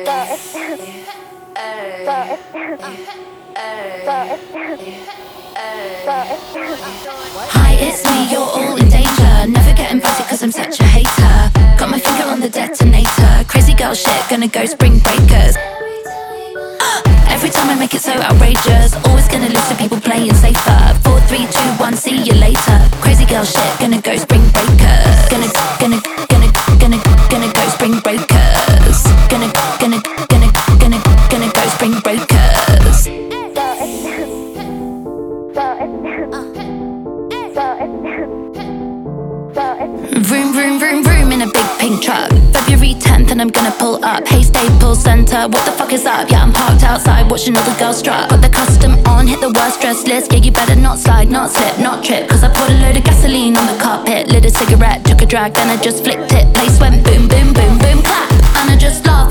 Hi, it's me, you're all in danger. Never get invited cause I'm such a hater. Got my finger on the detonator. Crazy girl shit, gonna go spring breakers. Every time I make it so outrageous. Always gonna lose to people playing safer. 4, 3, 2, 1, see you later. Crazy girl shit, gonna go spring breakers. Gonna go spring breakers. Gonna go spring breakers. Vroom, vroom, vroom, vroom in a big pink truck. February 10th and I'm gonna pull up. Hey, Staples Center, what the fuck is up? Yeah, I'm parked outside watching all the girls strut. Got the custom on, hit the worst dress list. Yeah, you better not slide, not slip, not trip. Cause I poured a load of gasoline on the carpet. Lit a cigarette, took a drag, then I just flicked it. Place went boom, boom, boom, boom, clap. And I just laughed.